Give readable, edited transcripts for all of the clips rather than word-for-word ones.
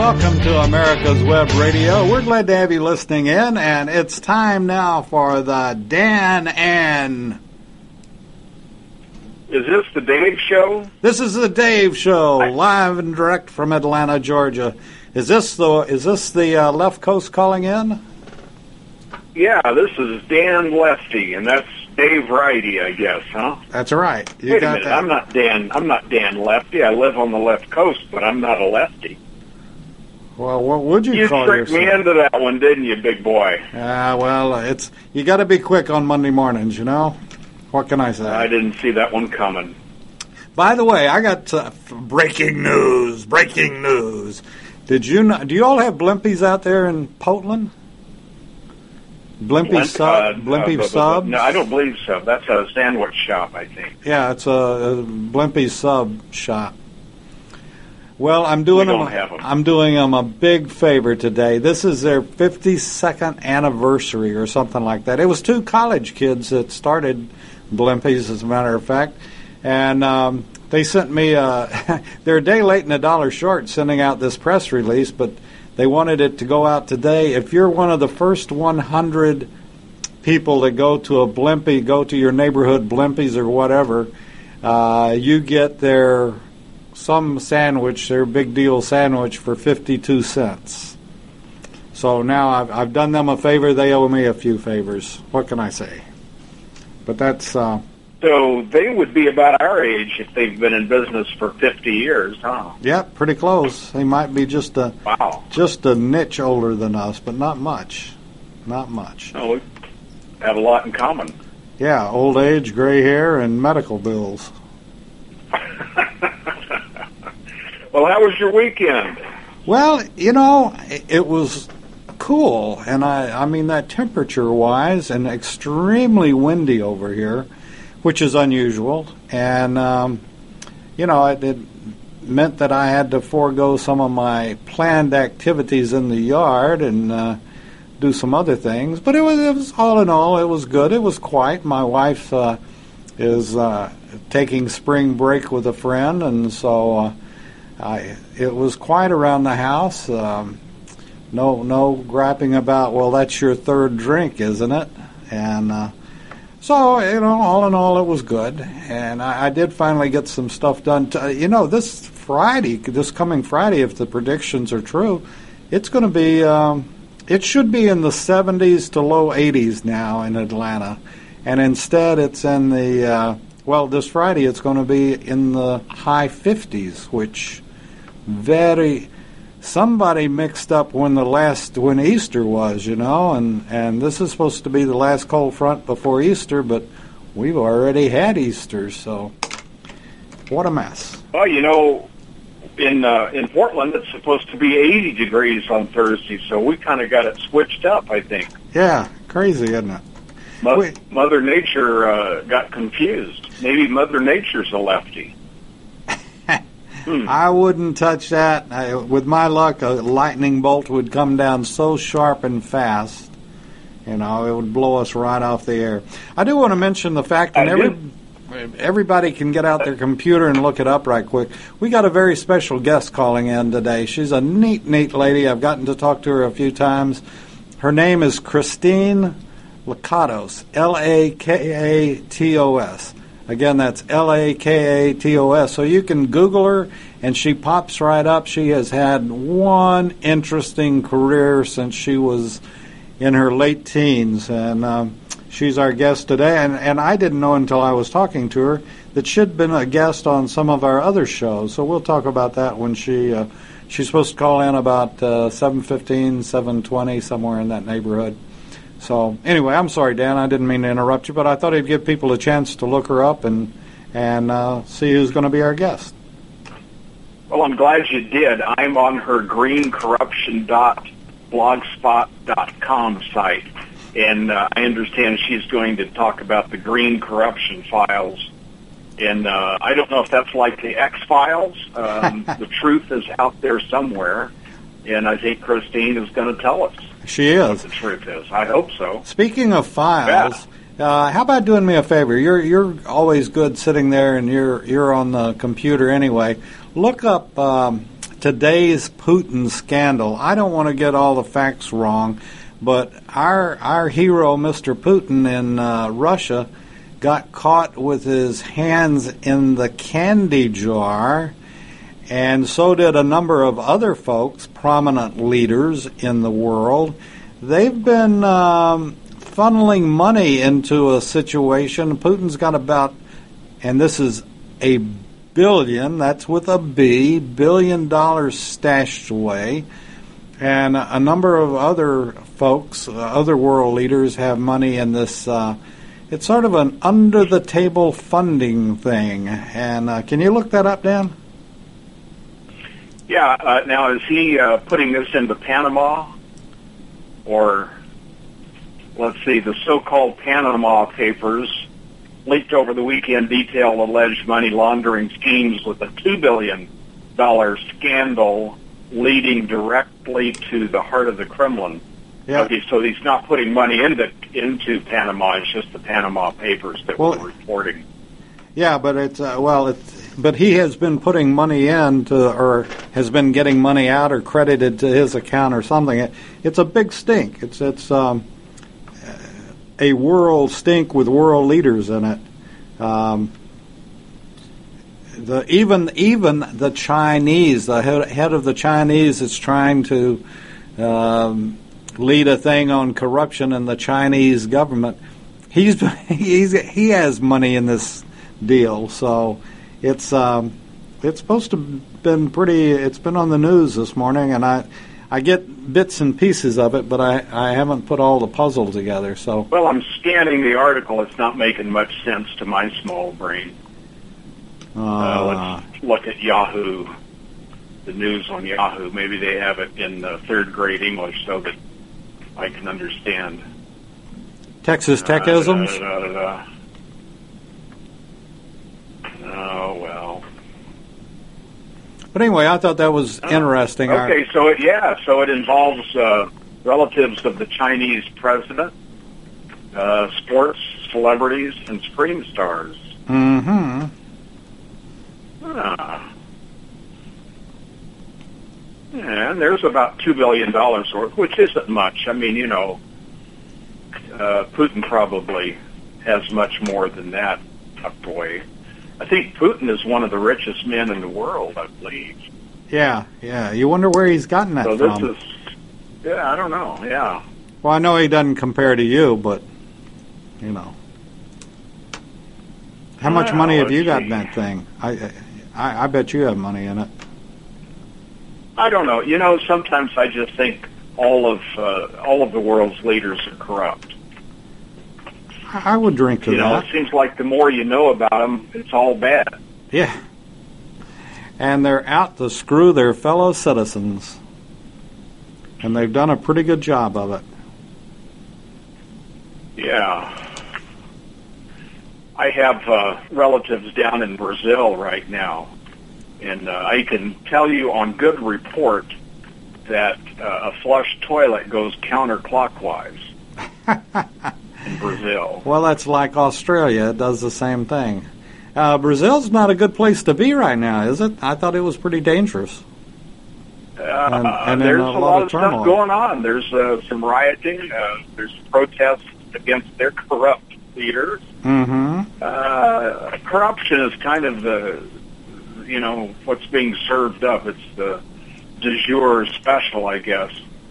welcome to America's Web Radio. We're glad to have you listening in, and it's time now for the Dan and... Is this the Dave Show? This is the Dave Show, live and direct from Atlanta, Georgia. Is this the Left Coast calling in? Yeah, this is Dan Lefty, and that's Dave Righty, I guess, huh? That's right. Wait a minute, that. I'm not Dan Lefty. I live on the left coast, but I'm not a lefty. Well, what would you call yourself? You tricked me into that one, didn't you, big boy? Well, you got to be quick on Monday mornings, you know? What can I say? I didn't see that one coming. By the way, I got breaking news. Do you all have Blimpies out there in Portland? Blimpie Sub? No, I don't believe so. That's a sandwich shop, I think. Yeah, it's a Blimpie Sub shop. Well, I'm doing them a big favor today. This is their 52nd anniversary or something like that. It was two college kids that started Blimpies, as a matter of fact, and they sent me. They're a day late and a dollar short sending out this press release, but they wanted it to go out today. If you're one of the first 100 people that go to a Blimpie, go to your neighborhood Blimpies or whatever, you get their big deal sandwich for 52 cents. So now I've done them a favor. They owe me a few favors. What can I say? But that's... So they would be about our age if they've been in business for 50 years, huh? Yeah, pretty close. They might be just a niche older than us, but not much. Not much. No, we have a lot in common. Yeah, old age, gray hair, and medical bills. Well, how was your weekend? Well, it was cool, and I mean that temperature-wise, and extremely windy over here, which is unusual. And, it meant that I had to forego some of my planned activities in the yard and do some other things. But it was all in all, it was good. It was quiet. My wife is taking spring break with a friend, and so it was quiet around the house. No griping about, well, that's your third drink, isn't it? And so, all in all, it was good. And I did finally get some stuff done. This coming Friday, if the predictions are true, it's going to be, it should be in the 70s to low 80s now in Atlanta. And instead, it's in the, this Friday, it's going to be in the high 50s, which somebody mixed up when Easter was, and this is supposed to be the last cold front before Easter, but we've already had Easter, so what a mess. Well, in Portland, it's supposed to be 80 degrees on Thursday, so we kind of got it switched up, I think. Yeah, crazy, isn't it? Mother Nature got confused. Maybe Mother Nature's a lefty. I wouldn't touch that. With my luck, a lightning bolt would come down so sharp and fast, it would blow us right off the air. I do want to mention the fact that everybody can get out their computer and look it up right quick. We got a very special guest calling in today. She's a neat lady. I've gotten to talk to her a few times. Her name is Christine Lakatos, Lakatos. Again, that's Lakatos. So you can Google her, and she pops right up. She has had one interesting career since she was in her late teens, and she's our guest today. And I didn't know until I was talking to her that she'd been a guest on some of our other shows. So we'll talk about that when she's supposed to call in about 7:15, 7:20, somewhere in that neighborhood. So, anyway, I'm sorry, Dan, I didn't mean to interrupt you, but I thought I'd give people a chance to look her up and see who's going to be our guest. Well, I'm glad you did. I'm on her greencorruption.blogspot.com site, and I understand she's going to talk about the Green Corruption Files. And I don't know if that's like the X-Files. The truth is out there somewhere, and I think Christine is going to tell us. She is. What the truth is. I hope so. Speaking of files, how about doing me a favor? You're always good sitting there, and you're on the computer anyway. Look up today's Putin scandal. I don't want to get all the facts wrong, but our hero, Mr. Putin in Russia, got caught with his hands in the candy jar, and so did a number of other folks, prominent leaders in the world. They've been funneling money into a situation. Putin's got about, and this is a billion, that's with a B, $1 billion stashed away. And a number of other folks, other world leaders, have money in this. It's sort of an under-the-table funding thing. And can you look that up, Dan? Yeah. Now, is he putting this into Panama? Or, let's see, the so-called Panama Papers leaked over the weekend detail alleged money laundering schemes with a $2 billion scandal leading directly to the heart of the Kremlin. Yeah. Okay, so he's not putting money into Panama. It's just the Panama Papers that were reporting. Yeah, but but he has been putting money in or has been getting money out or credited to his account or something. It's a big stink. It's a world stink with world leaders in it. Even the Chinese, the head of the Chinese is trying to lead a thing on corruption in the Chinese government. He has money in this deal, so it's supposed to have been pretty. It's been on the news this morning, and I get bits and pieces of it, but I haven't put all the puzzle together. So well, I'm scanning the article. It's not making much sense to my small brain. Let's look at Yahoo, the news on Yahoo. Maybe they have it in third grade English so that I can understand. Texas Tech-isms? Oh, well. But anyway, I thought that was interesting. Okay, so it involves relatives of the Chinese president, sports celebrities, and screen stars. Mm-hmm. And there's about $2 billion worth, which isn't much. I mean, Putin probably has much more than that tucked away. I think Putin is one of the richest men in the world, I believe. Yeah. You wonder where he's gotten that from. So this is, I don't know, yeah. Well, I know he doesn't compare to you, but, How much money have you got in that thing? I bet you have money in it. I don't know. Sometimes I just think all of the world's leaders are corrupt. I would drink to that. It seems like the more you know about them, it's all bad. Yeah. And they're out to screw their fellow citizens. And they've done a pretty good job of it. Yeah. I have relatives down in Brazil right now. And I can tell you on good report that a flush toilet goes counterclockwise in Brazil. Well, that's like Australia. It does the same thing. Brazil's not a good place to be right now, is it? I thought it was pretty dangerous. And there's a lot of stuff going on. There's some rioting. There's protests against their corrupt leaders. Mm-hmm. Corruption is kind of the... what's being served up. It's the du jour special, I guess.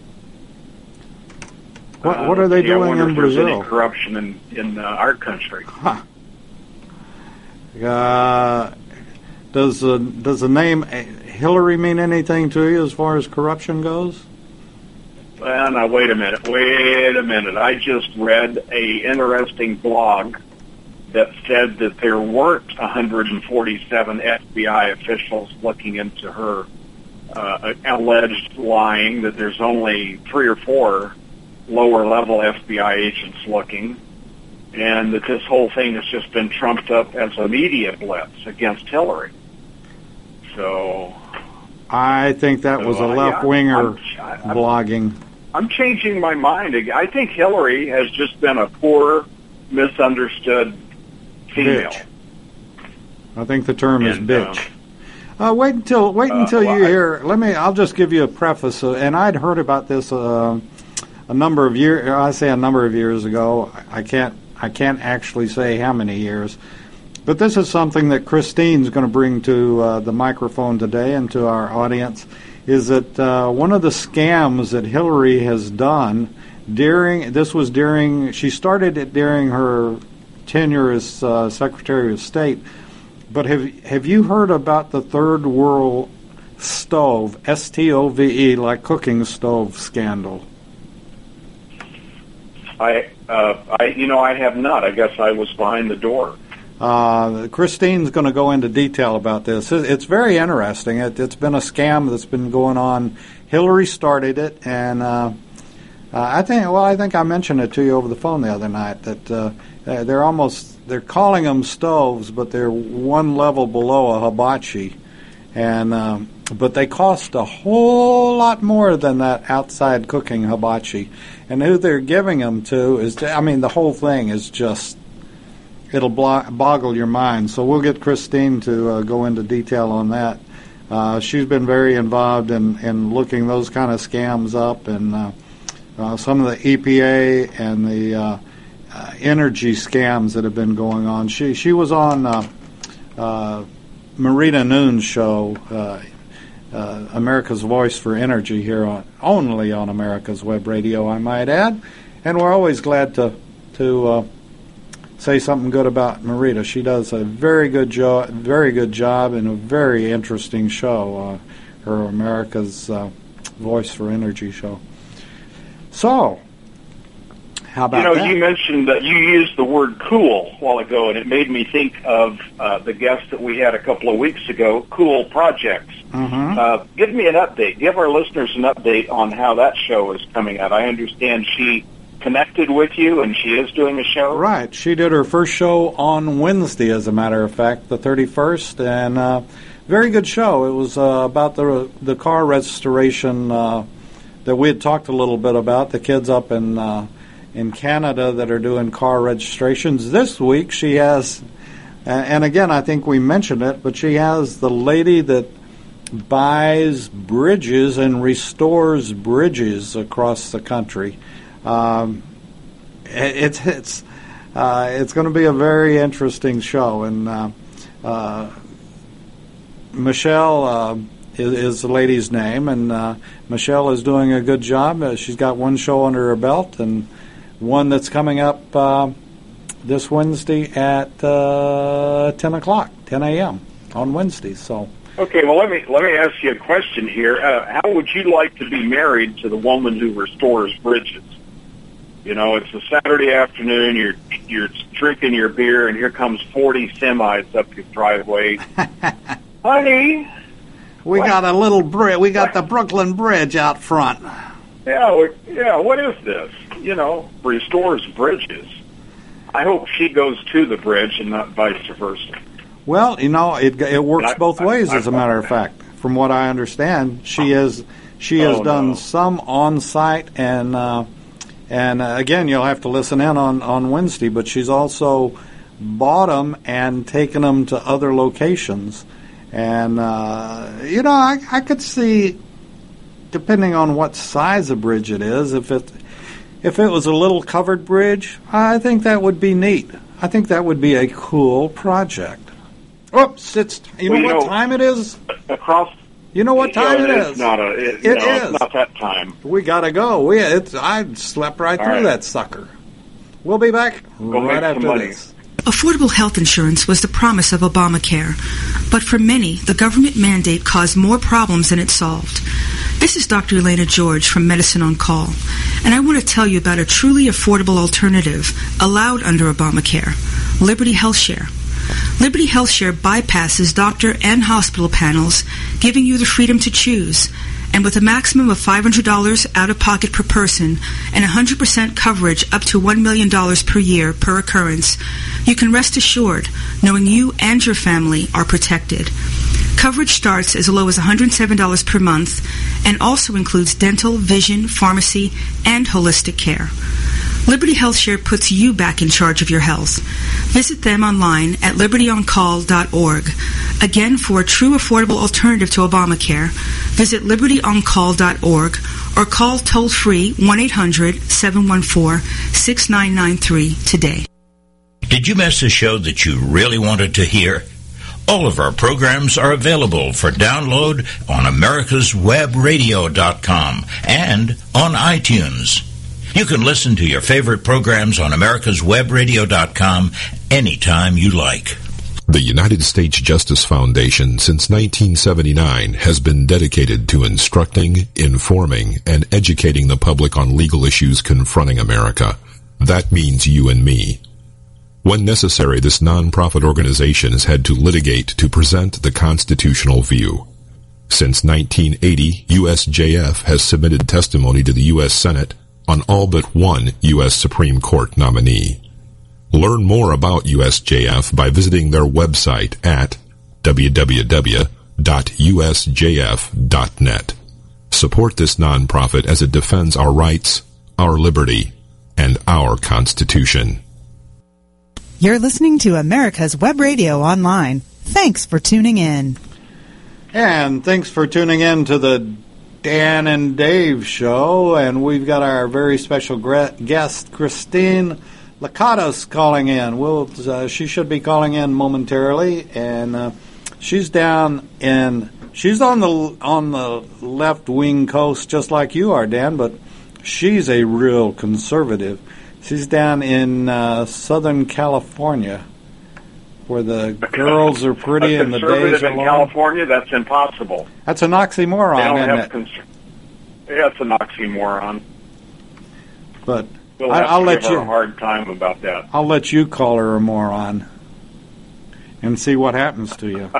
What are they doing in Brazil? There's any corruption in our country. Huh. Does the name Hillary mean anything to you as far as corruption goes? Well, now, wait a minute. I just read a interesting blog that said that there weren't 147 FBI officials looking into her alleged lying, that there's only 3 or 4 lower-level FBI agents looking, and that this whole thing has just been trumped up as a media blitz against Hillary. So... I think that was a left-winger blogging. I'm changing my mind. I think Hillary has just been a poor, misunderstood female. Bitch. I think the term is bitch. Wait until you hear. I'll just give you a preface. And I'd heard about this a number of years. I say a number of years ago. I can't actually say how many years. But this is something that Christine's going to bring to the microphone today and to our audience. Is that one of the scams that Hillary has done she started it during her tenure as Secretary of State. But have you heard about the Third World Stove, STOVE, like cooking stove scandal? I have not. I guess I was behind the door. Christine's going to go into detail about this. It's very interesting. It's been a scam that's been going on. Hillary started it, and I think I mentioned it to you over the phone the other night that they're calling them stoves, but they're one level below a hibachi, and but they cost a whole lot more than that outside cooking hibachi. And who they're giving them to is, the whole thing is just, it'll boggle your mind. So we'll get Christine to go into detail on that. She's been very involved in looking those kind of scams up, and some of the EPA and the energy scams that have been going on. She was on Marita Noon's show, America's Voice for Energy, here only on America's Web Radio, I might add. And we're always glad to say something good about Marita. She does a very good job and a very interesting show, her America's Voice for Energy show. So, how about that? You mentioned that you used the word cool a while ago, and it made me think of the guest that we had a couple of weeks ago, Cool Projects. Mm-hmm. Give me an update. Give our listeners an update on how that show is coming out. I understand she connected with you, and she is doing a show. Right. She did her first show on Wednesday, as a matter of fact, the 31st, and very good show. It was about the car restoration that we had talked a little bit about, the kids up in Canada that are doing car registrations. This week she has, and again I think we mentioned it, but she has the lady that buys bridges and restores bridges across the country. It's going to be a very interesting show, and Michelle is the lady's name, and Michelle is doing a good job. She's got one show under her belt, and one that's coming up this Wednesday at 10 a.m. on Wednesdays. So. Okay, well, let me ask you a question here. How would you like to be married to the woman who restores bridges? It's a Saturday afternoon. You're drinking your beer, and here comes 40 semis up your driveway. Honey, we got a little bridge. We got the Brooklyn Bridge out front. Yeah. What is this? Restores bridges. I hope she goes to the bridge and not vice versa. Well, it works both ways. As a matter of fact, from what I understand, she has done some on site, and again, you'll have to listen in on Wednesday. But she's also bought them and taken them to other locations, and I could see, depending on what size of bridge it is, if it was a little covered bridge, I think that would be neat. I think that would be a cool project. Oops! What time it is? You know what time it is? It's not that time. We gotta go. I slept right through that sucker. We'll be back right after this. Affordable health insurance was the promise of Obamacare, but for many, the government mandate caused more problems than it solved. This is Dr. Elena George from Medicine on Call, and I want to tell you about a truly affordable alternative allowed under Obamacare, Liberty HealthShare. Liberty HealthShare bypasses doctor and hospital panels, giving you the freedom to choose. And with a maximum of $500 out-of-pocket per person and 100% coverage up to $1 million per year per occurrence, you can rest assured knowing you and your family are protected. Coverage starts as low as $107 per month and also includes dental, vision, pharmacy, and holistic care. Liberty HealthShare puts you back in charge of your health. Visit them online at libertyoncall.org. Again, for a true affordable alternative to Obamacare, visit libertyoncall.org or call toll-free 1-800-714-6993 today. Did you miss a show that you really wanted to hear? All of our programs are available for download on americaswebradio.com and on iTunes. You can listen to your favorite programs on americaswebradio.com anytime you like. The United States Justice Foundation since 1979 has been dedicated to instructing, informing, and educating the public on legal issues confronting America. That means you and me. When necessary, this nonprofit organization has had to litigate to present the constitutional view. Since 1980, USJF has submitted testimony to the U.S. Senate on all but one U.S. Supreme Court nominee. Learn more about USJF by visiting their website at www.usjf.net. Support this nonprofit as it defends our rights, our liberty, and our Constitution. You're listening to America's Web Radio Online. Thanks for tuning in. And thanks for tuning in to the Dan and Dave show. And we've got our very special guest, Christine Lakatos, calling in. She should be calling in momentarily. And she's down in... She's on the left-wing coast just like you are, Dan, but she's a real conservative. She's down in Southern California, where the girls are pretty and the days are long. In California, that's impossible. That's an oxymoron, isn't it? Yeah, it's an oxymoron. But we'll have to give her a hard time about that. I'll let you call her a moron and see what happens to you.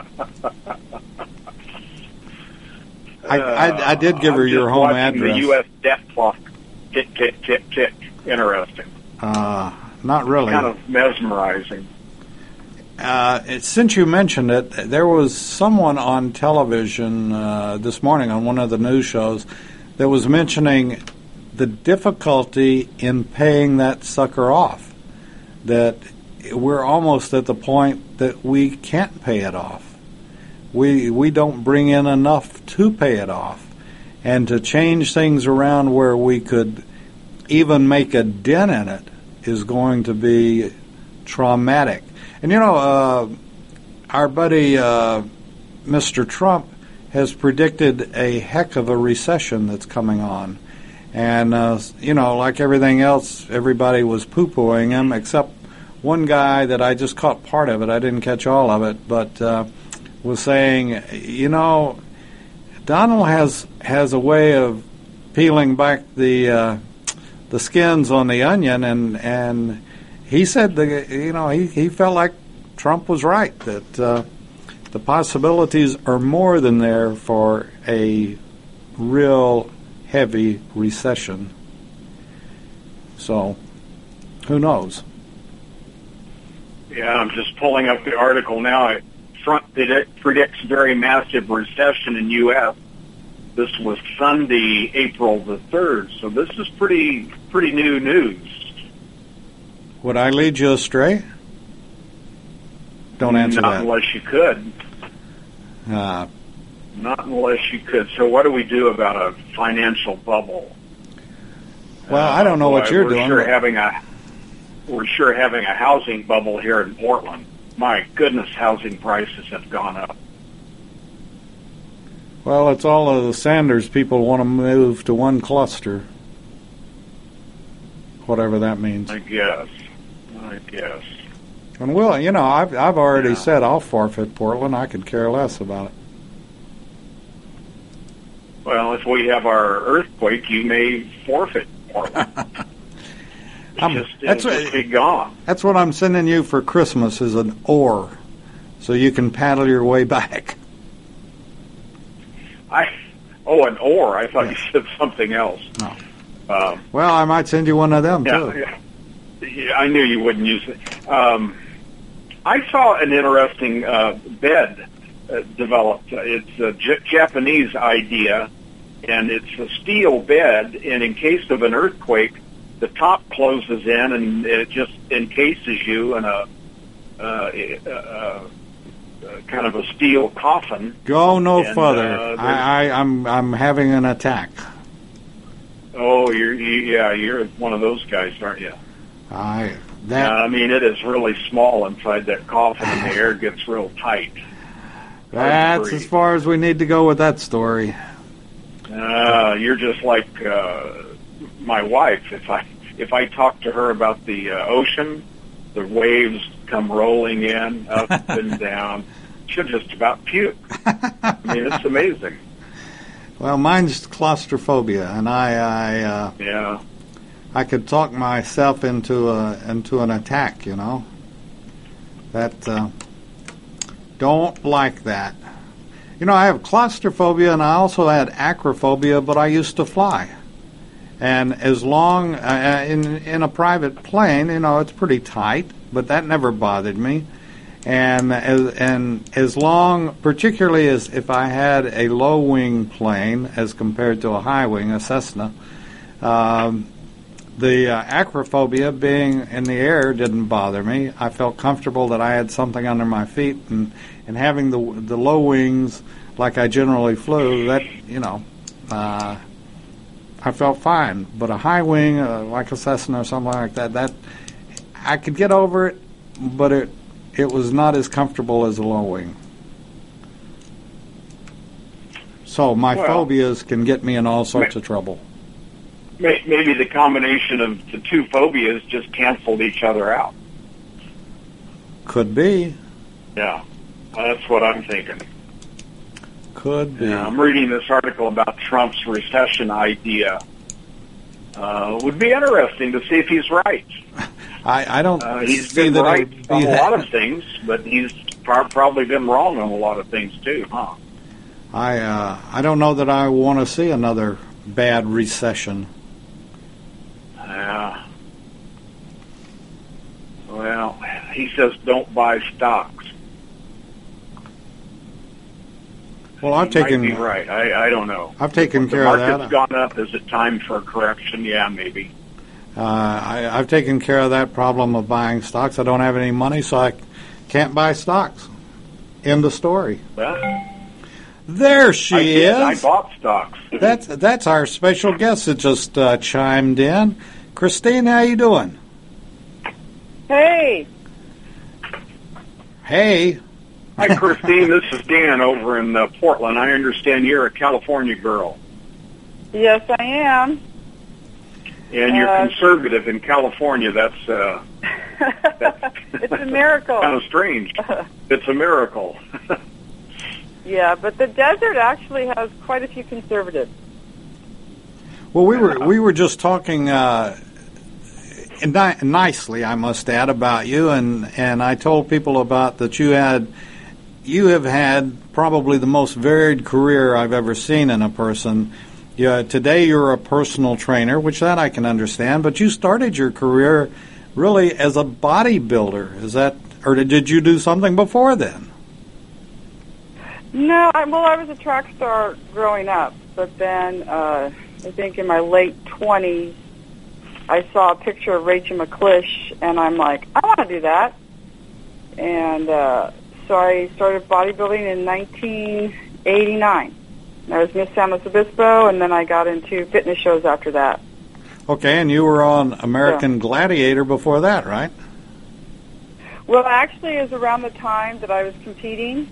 I did give her your home address. The U.S. debt clock tick, tick, tick, tick. Interesting. Not really. Kind of mesmerizing. Since you mentioned it, there was someone on television this morning on one of the news shows that was mentioning the difficulty in paying that sucker off. That we're almost at the point that we can't pay it off. We don't bring in enough to pay it off. And to change things around where we could even make a dent in it is going to be traumatic. And you know, our buddy Mr. Trump has predicted a heck of a recession that's coming on. And, you know, like everything else, everybody was poo-pooing him, except one guy that I just caught part of it. I didn't catch all of it, but was saying, you know, Donald has a way of peeling back the skins on the onion, and he said he felt like Trump was right, that the possibilities are more than there for a real heavy recession. So who knows? Yeah, I'm just pulling up the article now. Trump predicts very massive recession in U.S. This was Sunday, April the 3rd, so this is pretty new news. Would I lead you astray? Don't answer that. Not unless you could. Not unless you could. So what do we do about a financial bubble? Well, I don't know what you're doing. We're sure having a housing bubble here in Portland. My goodness, housing prices have gone up. Well, it's all of the Sanders people want to move to one cluster. Whatever that means. I guess. And well, you know, I've already said I'll forfeit Portland. I could care less about it. Well, if we have our earthquake, you may forfeit Portland. Just be gone. That's what I'm sending you for Christmas, is an oar, so you can paddle your way back. An oar. I thought you said something else. No. Well, I might send you one of them, too. Yeah, I knew you wouldn't use it. I saw an interesting bed developed. It's a Japanese idea, and it's a steel bed, and in case of an earthquake, the top closes in, and it just encases you in kind of a steel coffin. Go no And, further. I'm having an attack. Oh, you're one of those guys, aren't you? I mean, it is really small inside that coffin, and the air gets real tight. That's as far as we need to go with that story. You're just like my wife. If I talk to her about the ocean, the waves come rolling in, up and down. She'll just about puke. I mean, it's amazing. Well, mine's claustrophobia, and I could talk myself into an attack. You know, that don't like that. You know, I have claustrophobia, and I also had acrophobia, but I used to fly. And as long in a private plane, you know, it's pretty tight, but that never bothered me. And as long, particularly as if I had a low wing plane as compared to a high wing, a Cessna, the acrophobia being in the air didn't bother me. I felt comfortable that I had something under my feet, and having the low wings like I generally flew, that, you know, I felt fine. But a high wing, like a Cessna or something like that I could get over it, but it was not as comfortable as a low wing. So my phobias can get me in all sorts of trouble. Maybe the combination of the two phobias just canceled each other out. Could be. Yeah, that's what I'm thinking. Could be. I'm reading this article about Trump's recession idea. Would be interesting to see if he's right. I don't. He's been right on a lot of things, but he's probably been wrong on a lot of things too, huh? I don't know that I want to see another bad recession. Yeah. Well, he says don't buy stocks. Well, I've taken. Might be right. I don't know. I've taken care of that. The market's gone up. Is it time for a correction? Yeah, maybe. I've taken care of that problem of buying stocks. I don't have any money, so I can't buy stocks. End of story. Well, there she is. I bought stocks. That's our special guest that just chimed in. Christine, how you doing? Hey. Hey. Hi, Christine. This is Dan over in Portland. I understand you're a California girl. Yes, I am. And you're conservative in California. That's it's a miracle. Kind of strange. It's a miracle. Yeah, but the desert actually has quite a few conservatives. Well, we were just talking nicely, I must add, about you, and I told people about that you have had probably the most varied career I've ever seen in a person. Today you're a personal trainer, which that I can understand, but you started your career really as a bodybuilder. Is that, or did you do something before then? No, I was a track star growing up, but then I think in my late 20s, I saw a picture of Rachel McClish, and I'm like, I want to do that. And so I started bodybuilding in 1989. I was Miss San Luis Obispo, and then I got into fitness shows after that. Okay, and you were on American Gladiator before that, right? Well, actually, it was around the time that I was competing.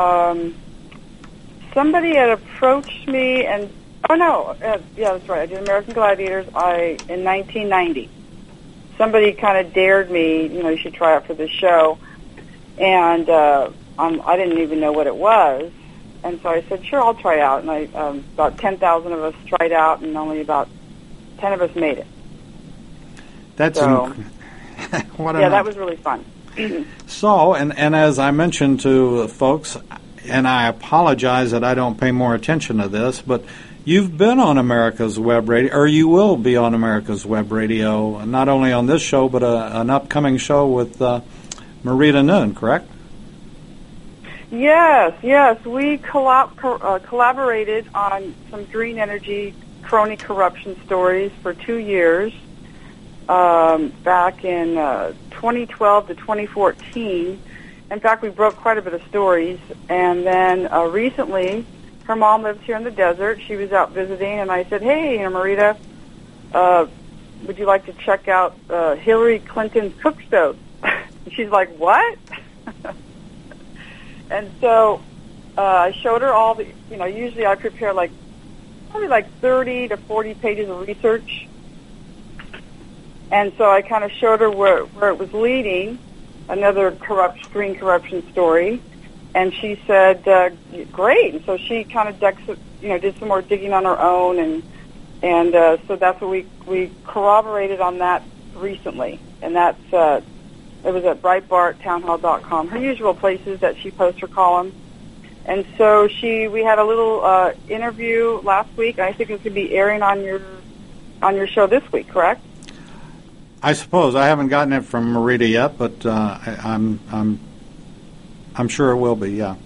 Somebody had approached me, and yeah, that's right. I did American Gladiators in 1990. Somebody kind of dared me, you should try out for this show, and I didn't even know what it was, and so I said, sure, I'll try out. And about 10,000 of us tried out, and only about 10 of us made it. That's that was really fun. So, and as I mentioned to folks, and I apologize that I don't pay more attention to this, but you've been on America's Web Radio, or you will be on America's Web Radio, not only on this show, but an upcoming show with Marita Noon, correct? Yes. We collaborated on some green energy crony corruption stories for 2 years, back in 2012 to 2014, In fact, we broke quite a bit of stories. And then recently, her mom lives here in the desert. She was out visiting, and I said, hey, Marita, would you like to check out Hillary Clinton's cook stove? She's like, what? And so I showed her all the, usually I prepare probably 30 to 40 pages of research. And so I kind of showed her where it was leading, another green corruption story. And she said, great. And so she kind of did some more digging on her own, and so that's what we corroborated on that recently. And that's it was at BreitbartTownHall.com, her usual places that she posts her column. And so we had a little interview last week. I think it's going to be airing on your show this week, correct? I suppose. I haven't gotten it from Marita yet, but I'm sure it will be. Yeah.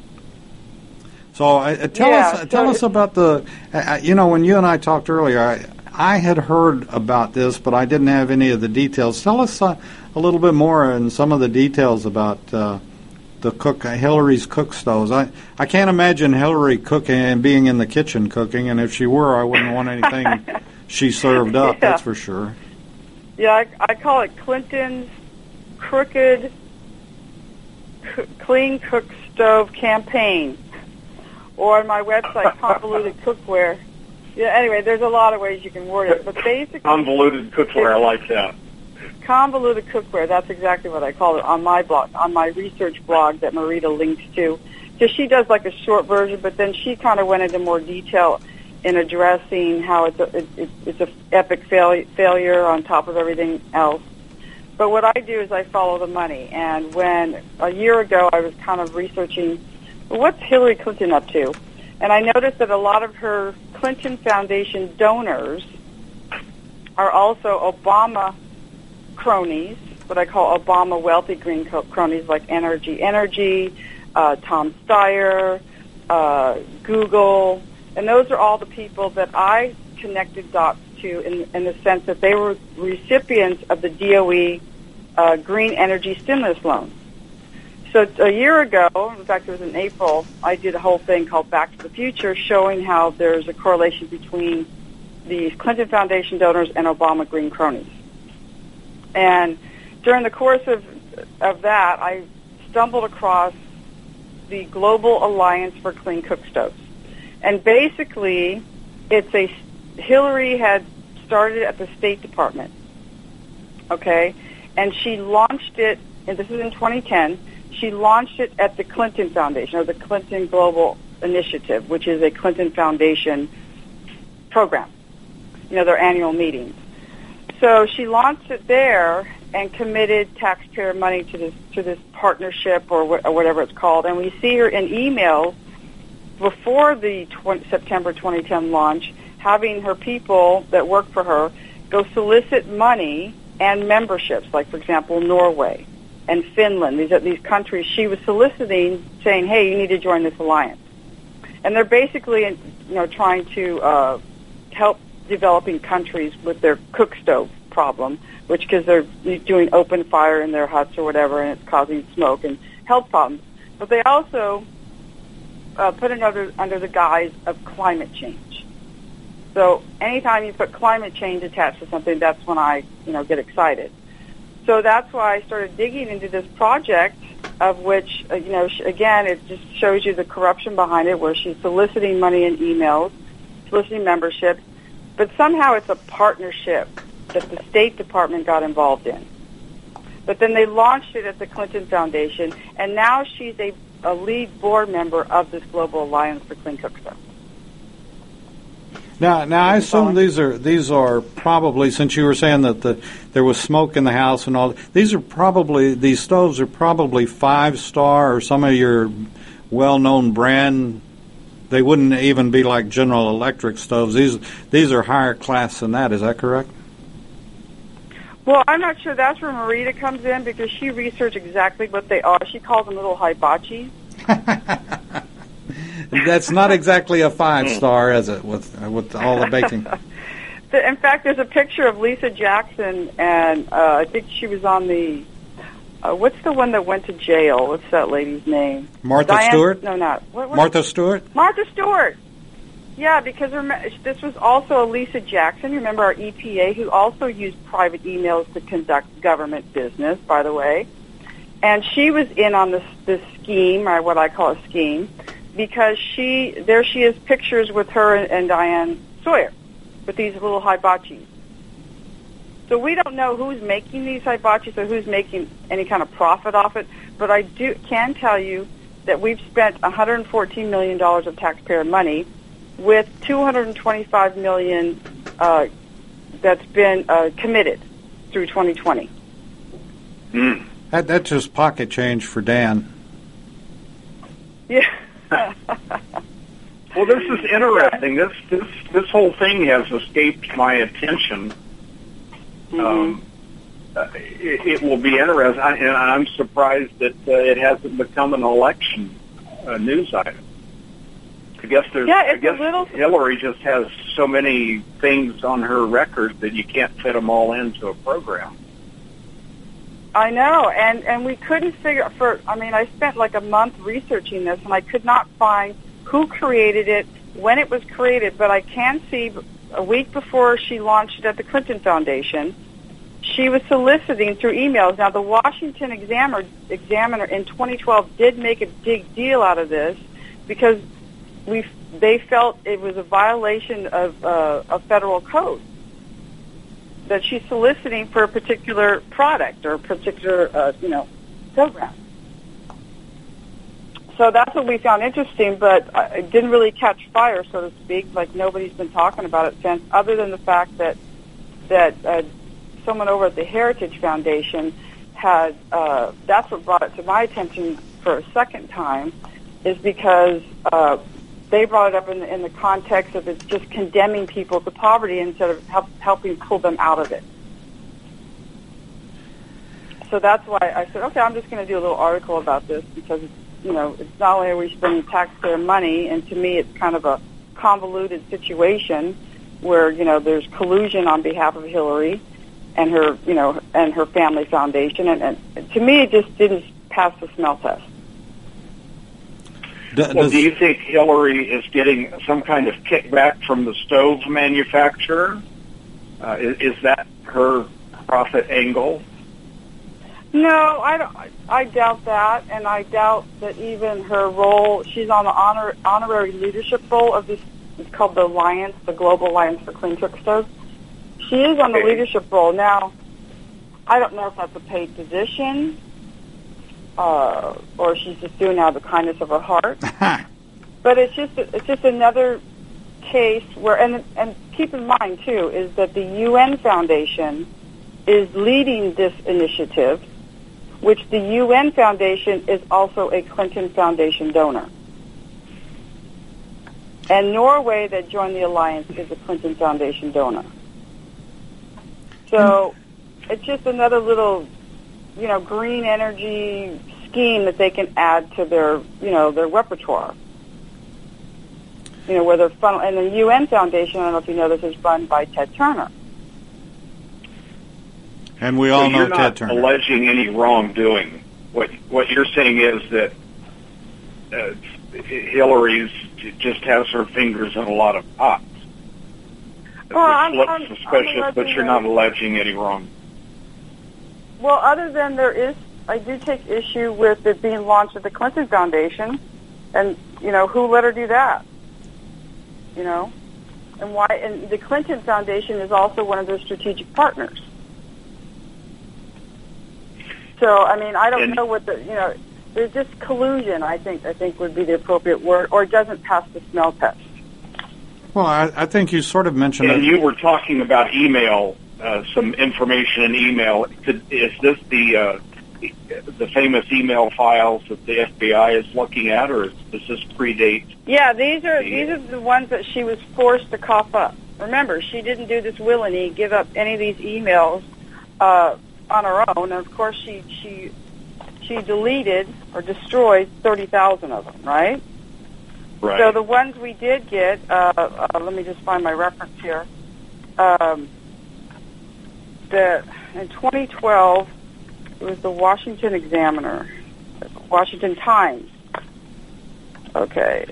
So tell us about the. When you and I talked earlier, I had heard about this, but I didn't have any of the details. Tell us a little bit more and some of the details about Hillary's cook stoves. I can't imagine Hillary cooking and being in the kitchen cooking, and if she were, I wouldn't want anything she served up. Yeah. That's for sure. Yeah, I call it Clinton's Crooked Clean Cook Stove Campaign, or on my website, Convoluted Cookware. Yeah. Anyway, there's a lot of ways you can word it, but basically, Convoluted Cookware. I like that. Convoluted Cookware. That's exactly what I call it on my blog, on my research blog that Marita links to. So she does a short version, but then she kind of went into more detail in addressing how it's a epic failure on top of everything else. But what I do is I follow the money. And when a year ago I was kind of researching, what's Hillary Clinton up to? And I noticed that a lot of her Clinton Foundation donors are also Obama cronies, what I call Obama wealthy green cronies, like Energy, Tom Steyer, Google. And those are all the people that I connected dots to in the sense that they were recipients of the DOE green energy stimulus loan. So a year ago, in fact it was in April, I did a whole thing called Back to the Future showing how there's a correlation between the Clinton Foundation donors and Obama green cronies. And during the course of that, I stumbled across the Global Alliance for Clean Cook Stoves. And basically, Hillary had started at the State Department, okay? And she launched it, and this is in 2010, she launched it at the Clinton Foundation, or the Clinton Global Initiative, which is a Clinton Foundation program, their annual meetings. So she launched it there and committed taxpayer money to this partnership or whatever it's called. And we see her in emails before the September 2010 launch, having her people that work for her go solicit money and memberships, like, for example, Norway and Finland. These countries she was soliciting, saying, hey, you need to join this alliance. And they're basically, trying to help developing countries with their cook stove problem, because they're doing open fire in their huts or whatever, and it's causing smoke and health problems. But they also put it under the guise of climate change. So anytime you put climate change attached to something, that's when I, get excited. So that's why I started digging into this project, of which, again, it just shows you the corruption behind it, where she's soliciting money in emails, soliciting membership, but somehow it's a partnership that the State Department got involved in. But then they launched it at the Clinton Foundation, and now she's a lead board member of this Global Alliance for Clean Cook Stoves. Now I assume these are probably, since you were saying that there was smoke in the house and all, these stoves are probably 5-star or some of your well-known brand. They wouldn't even be like General Electric stoves. These are higher class than that. Is that correct? Well, I'm not sure. That's where Marita comes in, because she researched exactly what they are. She calls them little hibachis. That's not exactly a 5-star, is it, with all the baking? In fact, there's a picture of Lisa Jackson, and I think she was on the what's the one that went to jail? What's that lady's name? Martha Stewart? No, not. Martha Stewart? Martha Stewart. Yeah, because this was also Lisa Jackson, remember our EPA, who also used private emails to conduct government business, by the way. And she was in on this scheme, or what I call a scheme, because there she is, pictures with her and Diane Sawyer with these little hibachis. So we don't know who's making these hibachis or who's making any kind of profit off it, but I can tell you that we've spent $114 million of taxpayer money, with $225 million that's been committed through 2020. Mm. That's just pocket change for Dan. Yeah. Well, this is interesting. This whole thing has escaped my attention. Mm-hmm. It will be interesting, and I'm surprised that it hasn't become an election news item. I guess Hillary just has so many things on her record that you can't fit them all into a program. I know, and we couldn't figure I spent like a month researching this, and I could not find who created it, when it was created, but I can see a week before she launched it at the Clinton Foundation, she was soliciting through emails. Now, the Washington Examiner in 2012 did make a big deal out of this because they felt it was a violation of a federal code, that she's soliciting for a particular product or a particular program. So that's what we found interesting, but it didn't really catch fire, so to speak. Like, nobody's been talking about it since, other than the fact that someone over at the Heritage Foundation had that's what brought it to my attention for a second time, is because they brought it up in the context of it's just condemning people to poverty instead of helping pull them out of it. So that's why I said, okay, I'm just going to do a little article about this, because it's not only are we spending taxpayer money, and to me it's kind of a convoluted situation where there's collusion on behalf of Hillary and her and her family foundation, and to me it just didn't pass the smell test. Well, do you think Hillary is getting some kind of kickback from the stove manufacturer? Is that her profit angle? No, I don't. I doubt that, and I doubt that even her role. She's on the honorary leadership role of this. It's called the Alliance, the Global Alliance for Clean Tricksters. She is on the leadership role now. I don't know if that's a paid position. Or she's just doing it out of the kindness of her heart. But it's just another case where, and keep in mind too, is that the UN Foundation is leading this initiative, which the UN Foundation is also a Clinton Foundation donor. And Norway, that joined the alliance, is a Clinton Foundation donor. So it's just another little green energy scheme that they can add to their repertoire. Where they're funnel, and the UN Foundation, I don't know if you know this, is run by Ted Turner. And we all know Ted Turner. You're not alleging any wrongdoing. What you're saying is that Hillary's just has her fingers in a lot of pots. Well, I'm suspicious, but you're not alleging any wrong. Well, other than I do take issue with it being launched at the Clinton Foundation, and who let her do that? And why? And the Clinton Foundation is also one of their strategic partners. So I don't know what there's just collusion. I think would be the appropriate word, or it doesn't pass the smell test. Well, I think you sort of mentioned it. And you were talking about email, some information in email. Is this the famous email files that the FBI is looking at, or does this predate? Yeah, these are the ones that she was forced to cough up. Remember, she didn't do this willingly, give up any of these emails on her own. And of course, she deleted or destroyed 30,000 of them, right? Right. So the ones we did get, let me just find my reference here. In 2012, It was the Washington Examiner, Washington Times. Okay.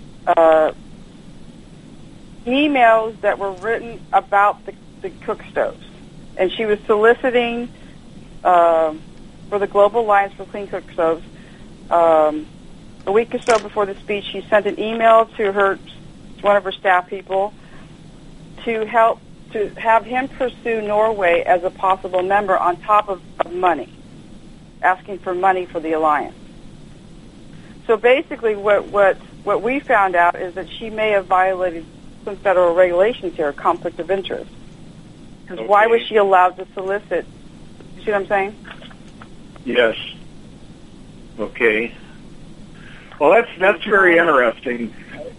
Emails that were written about the cook stoves. And she was soliciting for the Global Alliance for Clean Cook Stoves. A week or so before the speech, she sent an email to one of her staff people to have him pursue Norway as a possible member on top of money, asking for money for the alliance. So basically what we found out is that she may have violated some federal regulations here, conflict of interest. Because why was she allowed to solicit? You see what I'm saying? Yes. Okay. Well, that's very interesting.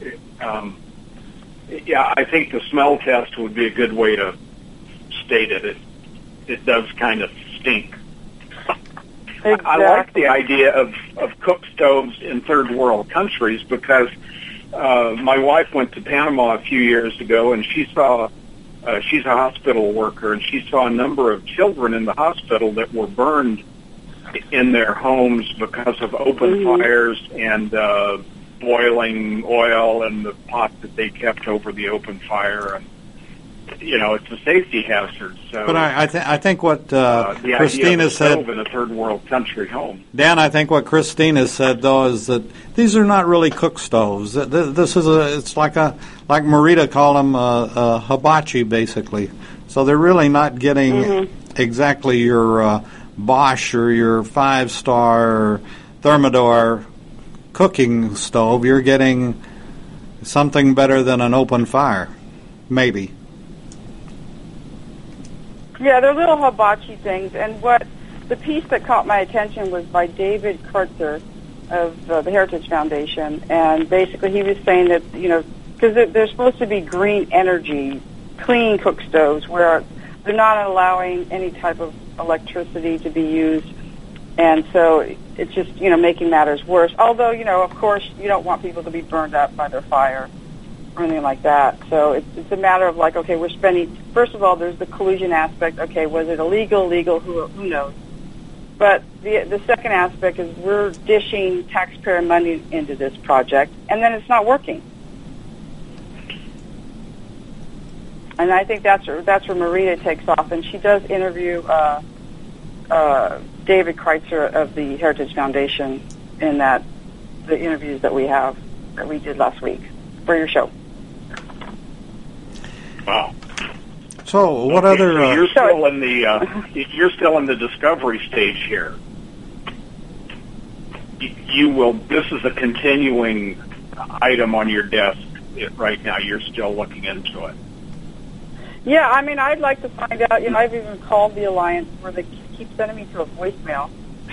Yeah, I think the smell test would be a good way to state it. It does kind of stink. Exactly. I like the idea of cook stoves in third world countries because my wife went to Panama a few years ago and she saw, she's a hospital worker, and she saw a number of children in the hospital that were burned in their homes because of open fires and boiling oil in the pot that they kept over the open fire. And, you know, it's a safety hazard. So, but I think what Christina said in a third world country home. Dan, I think what Christina said though is that these are not really cook stoves. This is it's like Marita called them a hibachi basically. So they're really not getting exactly your Bosch or your 5-star Thermador cooking stove. You're getting something better than an open fire, maybe. Yeah, they're little hibachi things. And the piece that caught my attention was by David Kreutzer of the Heritage Foundation. And basically he was saying that, you know, because they're supposed to be green energy, clean cook stoves where they're not allowing any type of electricity to be used. And so it's just, you know, making matters worse. Although, you know, of course, you don't want people to be burned up by their fire or anything like that. So it's a matter of like, okay, we're spending, first of all, there's the collusion aspect. Okay, was it illegal, legal, who knows? But the second aspect is we're dishing taxpayer money into this project, and then it's not working. And I think that's where Marita takes off, and she does interview David Kreutzer of the Heritage Foundation in the interviews that we did last week for your show. Wow. So what other? So you're still in the discovery stage here. You will. This is a continuing item on your desk right now. You're still looking into it. Yeah, I mean, I'd like to find out. You know, I've even called the Alliance where they keep sending me to a voicemail,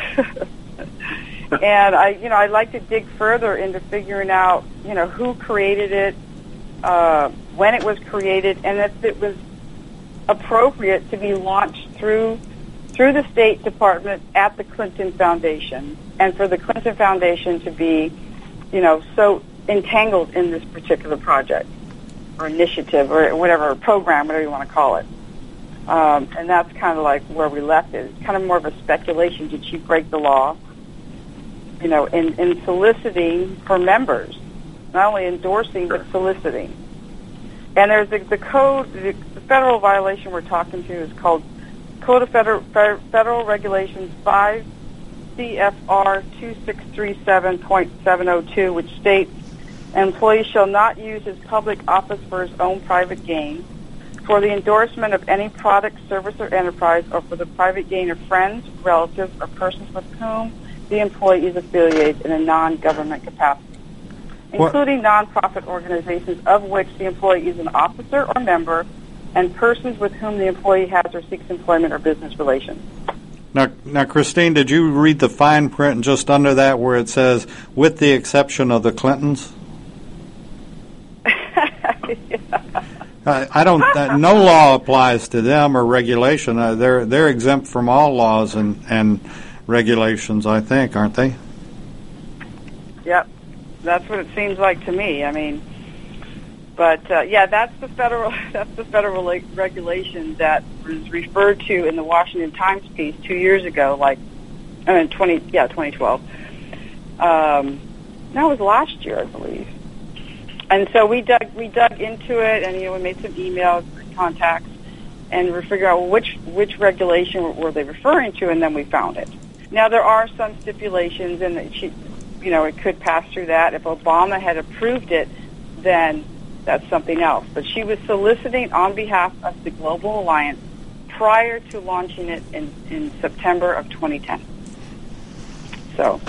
and I'd like to dig further into figuring out, you know, who created it, when it was created, and if it was appropriate to be launched through the State Department at the Clinton Foundation, and for the Clinton Foundation to be, you know, so entangled in this particular project or initiative or whatever, program, whatever you want to call it. And that's kind of like where we left it. It's kind of more of a speculation. Did she break the law? You know, in soliciting for members, not only endorsing but soliciting. And there's the code, the federal violation we're talking to is called Code of Federal Regulations 5 CFR 2637.702, which states, an employee shall not use his public office for his own private gain, for the endorsement of any product, service, or enterprise, or for the private gain of friends, relatives, or persons with whom the employee is affiliated in a non-government capacity, including nonprofit organizations of which the employee is an officer or member, and persons with whom the employee has or seeks employment or business relations. Now, Christine, did you read the fine print just under that where it says, with the exception of the Clintons? I don't. No law applies to them or regulation. They're exempt from all laws and regulations, I think, aren't they? Yep, that's what it seems like to me. I mean, but yeah, that's the federal regulation that was referred to in the Washington Times piece 2 years ago. Like, 2012. That was last year, I believe. And so we dug into it, and we made some email contacts, and we figured out which regulation were they referring to, and then we found it. Now there are some stipulations, and it could pass through that. If Obama had approved it, then that's something else. But she was soliciting on behalf of the Global Alliance prior to launching it in September of 2010. So,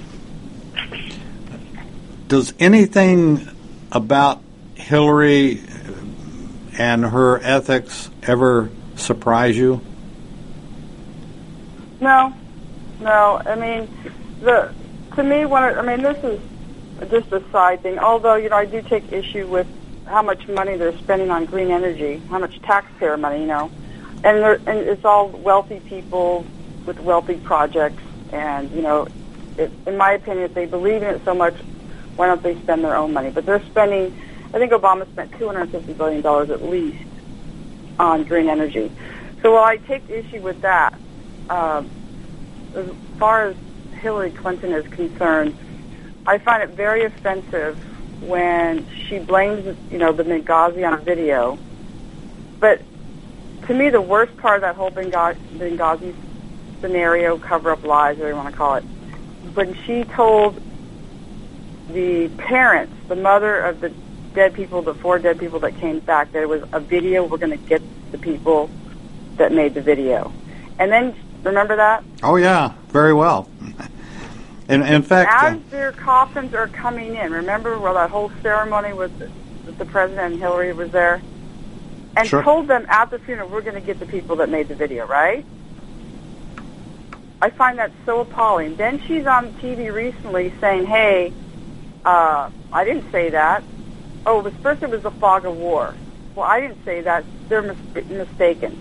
does anything about Hillary and her ethics ever surprise you? No. I mean, this is just a side thing. Although, I do take issue with how much money they're spending on green energy, how much taxpayer money, and it's all wealthy people with wealthy projects. And in my opinion, if they believe in it so much, why don't they spend their own money? But they're spending. I think Obama spent $250 billion at least on green energy. So while I take issue with that, as far as Hillary Clinton is concerned, I find it very offensive when she blames, the Benghazi on a video. But to me, the worst part of that whole Benghazi scenario, cover-up lies, whatever you want to call it, when she told the parents, the mother of the the 4 dead people that came back, that it was a video, we're going to get the people that made the video. And then, remember that? Oh, yeah, very well. In fact, as their coffins are coming in, remember that whole ceremony with the president and Hillary was there? And sure. Told them at the funeral, we're going to get the people that made the video, right? I find that so appalling. Then she's on TV recently saying, hey, I didn't say that. Oh, first it was the fog of war. Well, I didn't say that. They're mistaken.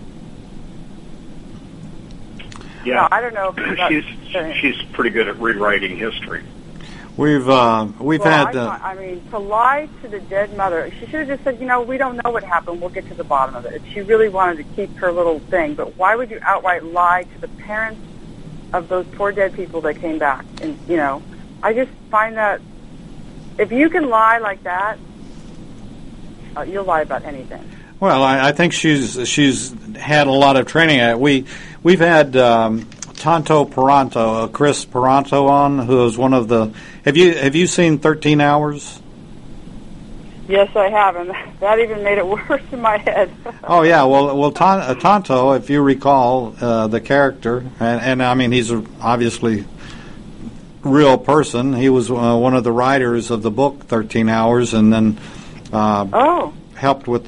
Yeah, no, I don't know if she's pretty good at rewriting history. We've had. I mean, to lie to the dead mother, she should have just said, we don't know what happened. We'll get to the bottom of it. If she really wanted to keep her little thing, but why would you outright lie to the parents of those poor dead people that came back? And I just find that if you can lie like that, you'll lie about anything. Well, I think she's had a lot of training. We've had Tonto Peranto, Chris Peranto on, who is one of the. Have you seen 13 Hours? Yes, I have, and that even made it worse in my head. Oh yeah, well, Tonto, if you recall the character, and I mean he's obviously real person. He was one of the writers of the book 13 Hours, and then. Helped with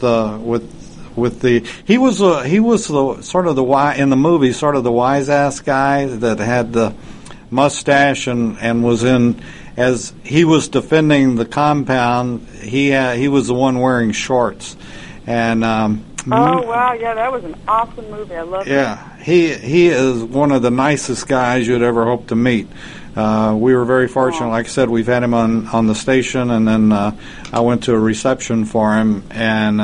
the he was the sort of the in the movie sort of the wise ass guy that had the mustache and was in as he was defending the compound. He was the one wearing shorts and oh wow, yeah, that was an awesome movie. I love it. Yeah, he is one of the nicest guys you'd ever hope to meet. We were very fortunate. Like I said, we've had him on the station, and then I went to a reception for him, and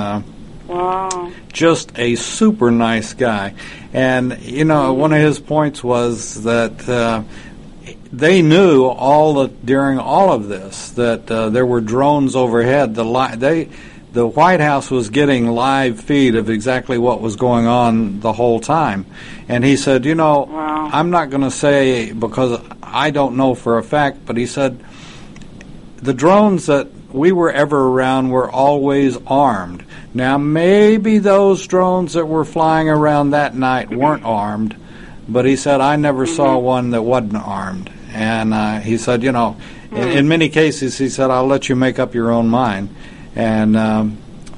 just a super nice guy. And, one of his points was that they knew during all of this that there were drones overhead. The White House was getting live feed of exactly what was going on the whole time. And he said, I'm not going to say because I don't know for a fact, but he said the drones that we were ever around were always armed. Now, maybe those drones that were flying around that night weren't armed, but he said, I never saw one that wasn't armed. And he said, in many cases, he said, I'll let you make up your own mind. And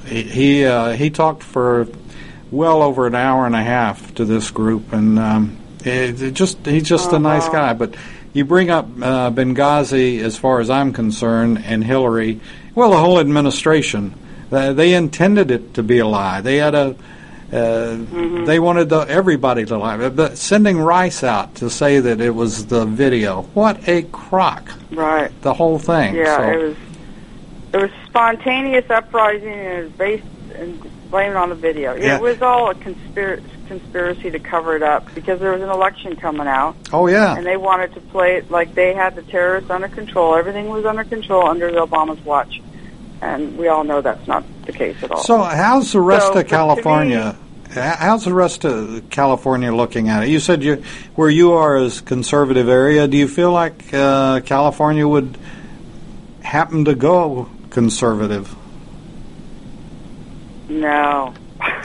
he talked for well over an hour and a half to this group, and he's just a nice guy. But you bring up Benghazi, as far as I'm concerned, and Hillary. Well, the whole administration, they intended it to be a lie. They had they wanted everybody to lie. But sending Rice out to say that it was the video, what a crock! Right, the whole thing. Yeah, so. It was spontaneous uprising, and it was based Blame it on the video. Yeah. It was all a conspiracy to cover it up because there was an election coming out. Oh, yeah. And they wanted to play it like they had the terrorists under control. Everything was under control under Obama's watch. And we all know that's not the case at all. So how's the rest of California? How's the rest of California looking at it? You said where you are is conservative area. Do you feel like California would happen to go conservative? No.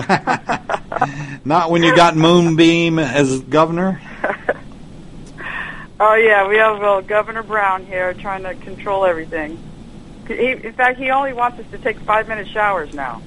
Not when you got Moonbeam as governor? Oh, yeah, we have Governor Brown here trying to control everything. In fact, he only wants us to take 5-minute showers now.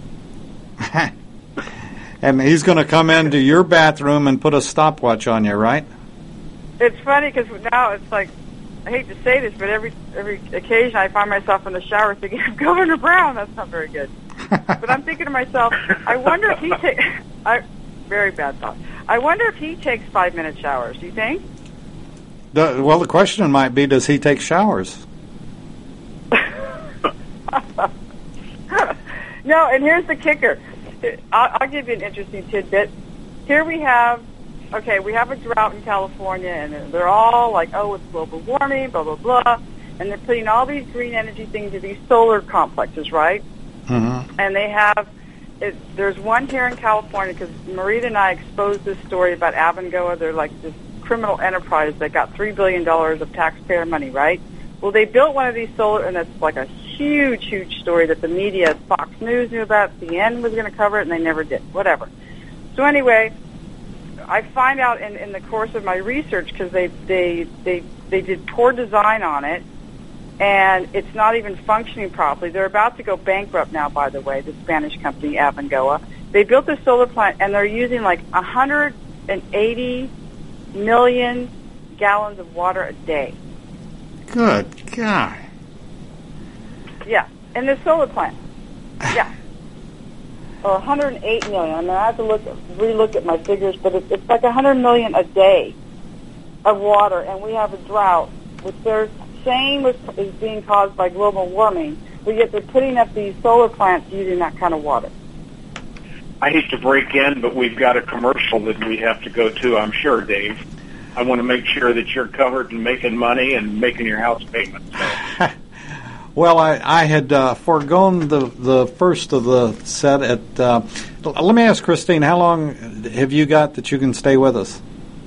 And he's going to come into your bathroom and put a stopwatch on you, right? It's funny because now it's like, I hate to say this, but every occasion I find myself in the shower thinking, Governor Brown, that's not very good. But I'm thinking to myself, I wonder if he takes... Very bad thought. I wonder if he takes 5-minute showers. Do you think? Well, the question might be, does he take showers? No, and here's the kicker. I'll give you an interesting tidbit. Here we have a drought in California, and they're all like, oh, it's global warming, blah, blah, blah. And they're putting all these green energy things in these solar complexes, right? Mm-hmm. And they have... there's one here in California because Marita and I exposed this story about Abengoa. They're like this criminal enterprise that got $3 billion of taxpayer money, right? Well, they built one of these solar, and that's like a huge, huge story that the media, Fox News knew about. CNN was going to cover it, and they never did. Whatever. So anyway, I find out in the course of my research because they did poor design on it, and it's not even functioning properly. They're about to go bankrupt now, by the way, the Spanish company, Abengoa. They built this solar plant, and they're using like 180 million gallons of water a day. Good God. Yeah, in this solar plant. Yeah. Or 108 million. I mean, I have to relook at my figures, but it's like 100 million a day of water, and we have a drought, which they're saying is being caused by global warming, but yet they're putting up these solar plants using that kind of water. I hate to break in, but we've got a commercial that we have to go to, I'm sure, Dave. I want to make sure that you're covered and making money and making your house payments. So. Well, I had foregone the first of the set at... let me ask Christine, how long have you got that you can stay with us?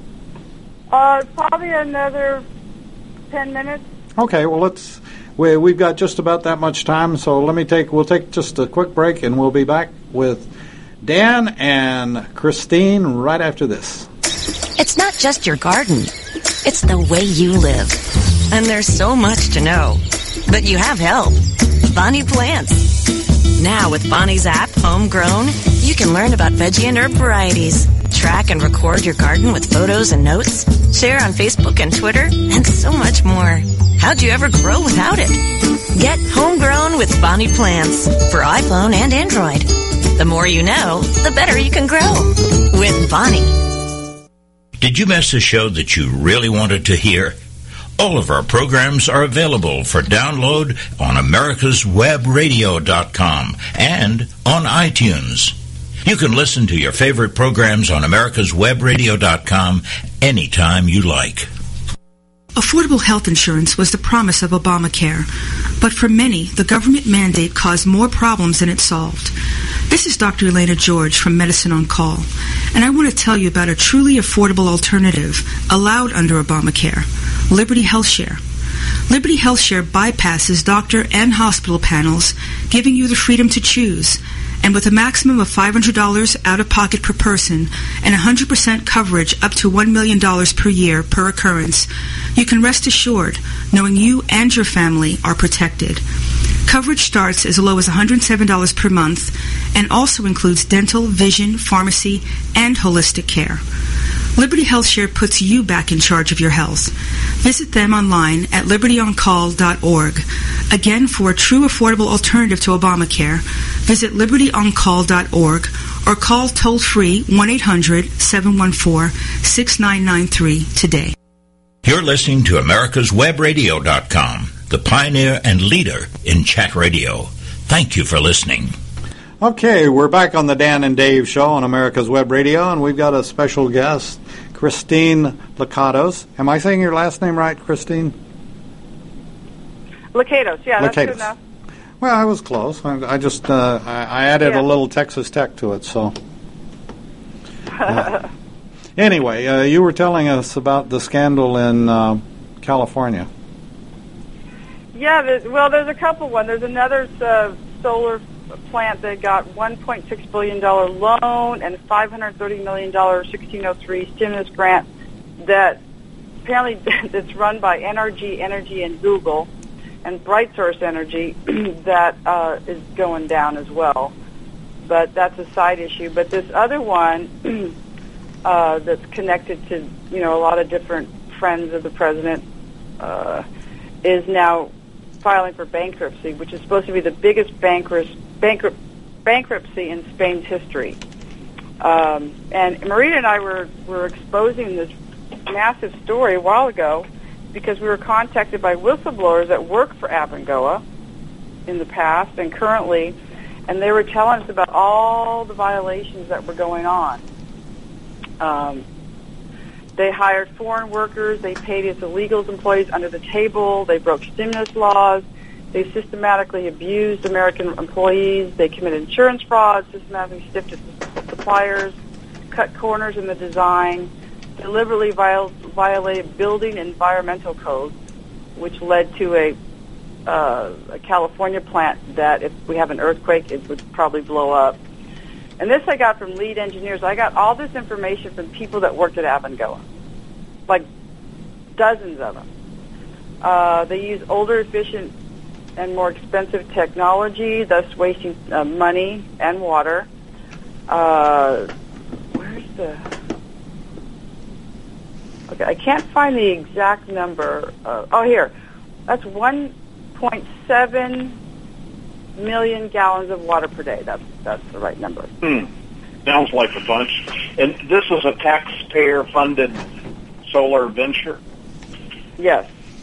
Probably another 10 minutes. Okay, well, we've got just about that much time, so we'll take just a quick break, and we'll be back with Dan and Christine right after this. It's not just your garden. It's the way you live. And there's so much to know. But you have help. Bonnie Plants. Now with Bonnie's app, Homegrown, you can learn about veggie and herb varieties, track and record your garden with photos and notes, share on Facebook and Twitter, and so much more. How'd you ever grow without it? Get Homegrown with Bonnie Plants for iPhone and Android. The more you know, the better you can grow. With Bonnie. Did you miss a show that you really wanted to hear? All of our programs are available for download on americaswebradio.com and on iTunes. You can listen to your favorite programs on americaswebradio.com anytime you like. Affordable health insurance was the promise of Obamacare, but for many, the government mandate caused more problems than it solved. This is Dr. Elena George from Medicine on Call, and I want to tell you about a truly affordable alternative allowed under Obamacare, Liberty HealthShare. Liberty HealthShare bypasses doctor and hospital panels, giving you the freedom to choose. And with a maximum of $500 out-of-pocket per person and 100% coverage up to $1 million per year per occurrence, you can rest assured knowing you and your family are protected. Coverage starts as low as $107 per month and also includes dental, vision, pharmacy, and holistic care. Liberty HealthShare puts you back in charge of your health. Visit them online at libertyoncall.org. Again, for a true affordable alternative to Obamacare, visit libertyoncall.org or call toll-free 1-800-714-6993 today. You're listening to americaswebradio.com, the pioneer and leader in chat radio. Thank you for listening. Okay, we're back on the Dan and Dave Show on America's Web Radio, and we've got a special guest, Christine Lakatos. Am I saying your last name right, Christine? Lakatos, yeah, that's good enough. Well, I was close. I just I added a little Texas Tech to it, so. Anyway, you were telling us about the scandal in California. Yeah, there's a couple ones. There's another solar plant that got $1.6 billion loan and $530 million 1603 stimulus grant that apparently it's run by NRG Energy and Google and BrightSource Energy that is going down as well. But that's a side issue. But this other one that's connected to, a lot of different friends of the president is now filing for bankruptcy, which is supposed to be the biggest bankruptcy in Spain's history. And Marita and I were exposing this massive story a while ago because we were contacted by whistleblowers that work for Abengoa in the past and currently, and they were telling us about all the violations that were going on. They hired foreign workers. They paid its illegals employees under the table. They broke stimulus laws. They systematically abused American employees. They committed insurance fraud, systematically stiffed suppliers, cut corners in the design, deliberately violated building environmental codes, which led to a California plant that, if we have an earthquake, it would probably blow up. And this I got from lead engineers. I got all this information from people that worked at Abengoa, like dozens of them. They use older, efficient, and more expensive technology, thus wasting money and water. Where's the... Okay, I can't find the exact number. Here. That's 1.7 million gallons of water per day. That's the right number. Sounds like a bunch. And this is a taxpayer-funded solar venture? Yes.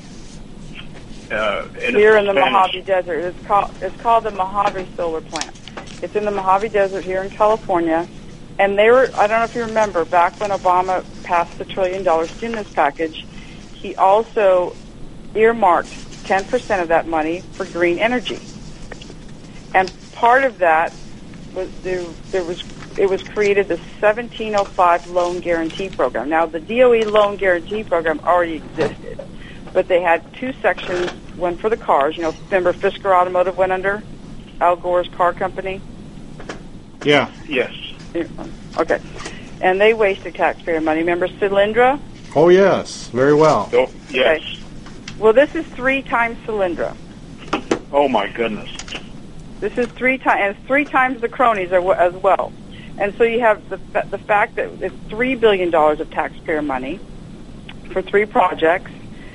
Here in the Mojave Desert. It's called the Mojave Solar Plant. It's in the Mojave Desert here in California. And I don't know if you remember, back when Obama passed the $1 trillion stimulus package, he also earmarked 10% of that money for green energy. And part of that was it was created the 1705 Loan Guarantee Program. Now, the DOE Loan Guarantee Program already existed, but they had two sections, one for the cars. Remember Fisker Automotive went under? Al Gore's car company? Yeah. Yes. Okay. And they wasted taxpayer money. Remember Solyndra? Oh, yes. Very well. Oh, yes. Okay. Well, this is 3 times Solyndra. Oh, my goodness. This is 3 times, and 3 times the cronies as well. And so you have the fact that it's $3 billion of taxpayer money for 3 projects,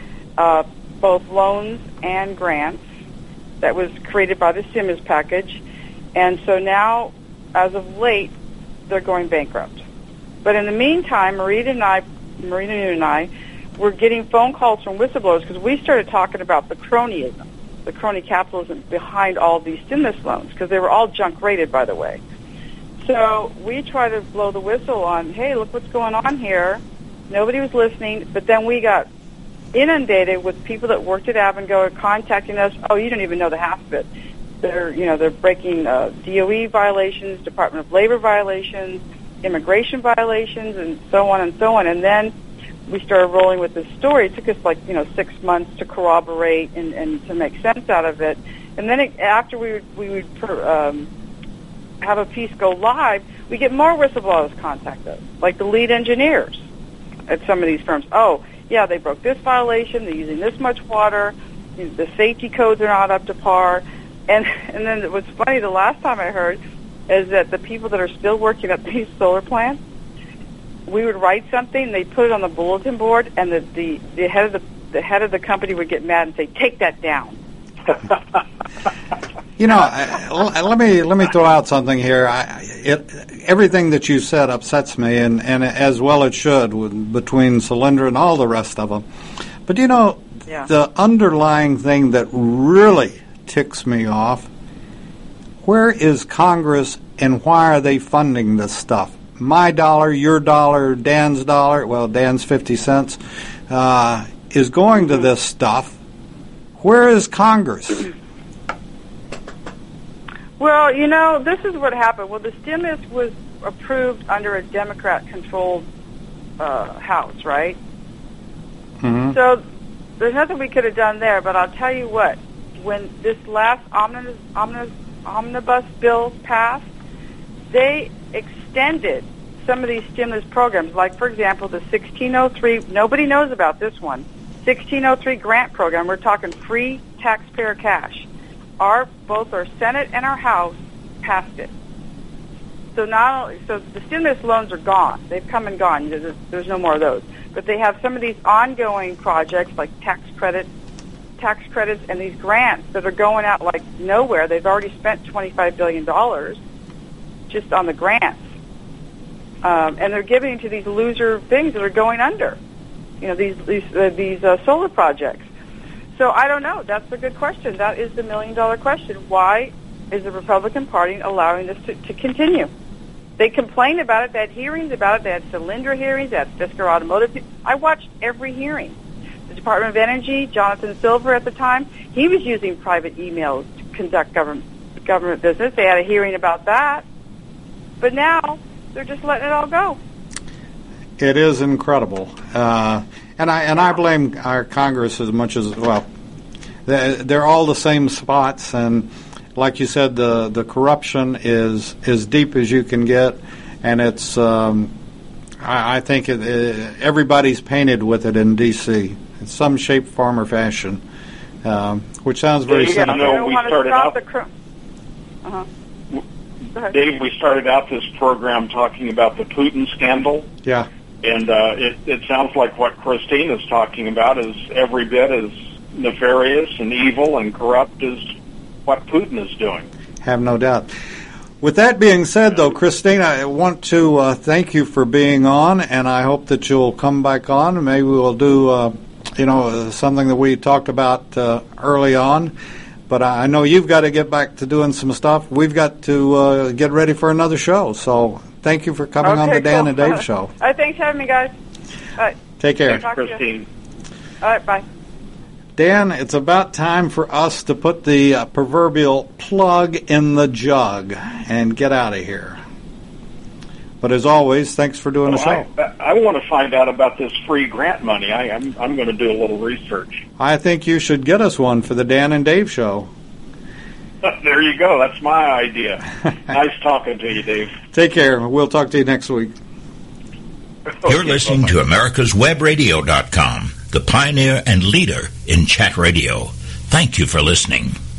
both loans and grants, that was created by the stimulus package. And so now, as of late, they're going bankrupt. But in the meantime, Marita and I were getting phone calls from whistleblowers because we started talking about the cronyism, the crony capitalism behind all these stimulus loans, because they were all junk rated, by the way. So we tried to blow the whistle on, hey, look what's going on here. Nobody was listening, but then we got inundated with people that worked at Abengoa contacting us. Oh, you don't even know the half of it. They're breaking DOE violations, Department of Labor violations, immigration violations, and so on and so on. And then we started rolling with this story. It took us 6 months to corroborate and to make sense out of it. And then after we would have a piece go live, we get more whistleblowers contact us, like the lead engineers at some of these firms. Oh, yeah, they broke this violation. They're using this much water. The safety codes are not up to par. And then what's funny, the last time I heard is that the people that are still working at these solar plants, we would write something, they put it on the bulletin board, and the head of the company would get mad and say, "Take that down." Let me throw out something here. Everything that you said upsets me, and as well it should, between Solyndra and all the rest of them. But the underlying thing that really ticks me off where is Congress and why are they funding this stuff? My dollar, your dollar, Dan's dollar, well, Dan's 50 cents, is going to this stuff. Where is Congress? Well, this is what happened. Well, the stimulus was approved under a Democrat-controlled House, right? Mm-hmm. So there's nothing we could have done there, but I'll tell you what. When this last omnibus bill passed, they extended some of these stimulus programs, like, for example, the 1603, nobody knows about this one, 1603 grant program. We're talking free taxpayer cash. Both our Senate and our House passed it. So the stimulus loans are gone. They've come and gone. There's no more of those. But they have some of these ongoing projects like tax credits, and these grants that are going out like nowhere. They've already spent $25 billion just on the grants. And they're giving to these loser things that are going under. These solar projects. So I don't know. That's a good question. That is the million-dollar question. Why is the Republican Party allowing this to continue? They complain about it. They had hearings about it. They had Solyndra hearings. They had Fisker Automotive. I watched every hearing. The Department of Energy, Jonathan Silver at the time, he was using private emails to conduct government business. They had a hearing about that. But now they're just letting it all go. It is incredible. And I blame our Congress as much as, well, they're all the same spots, and like you said, the corruption is as deep as you can get, and it's I think everybody's painted with it in D.C. in some shape, form, or fashion, which sounds very cynical. Dave, we started out this program talking about the Putin scandal. Yeah. And it sounds like what Christine is talking about is every bit as nefarious and evil and corrupt as what Putin is doing. Have no doubt. With that being said, though, Christine, I want to thank you for being on, and I hope that you'll come back on, and maybe we'll do, something that we talked about early on. But I know you've got to get back to doing some stuff. We've got to get ready for another show. So thank you for coming on the Dan and Dave show. All right, thanks for having me, guys. All right. Take care. Thanks, Christine. All right, bye. Dan, it's about time for us to put the proverbial plug in the jug and get out of here. But as always, thanks for doing the show. I want to find out about this free grant money. I'm going to do a little research. I think you should get us one for the Dan and Dave show. There you go. That's my idea. Nice talking to you, Dave. Take care. We'll talk to you next week. You're listening to AmericasWebRadio.com, the pioneer and leader in chat radio. Thank you for listening.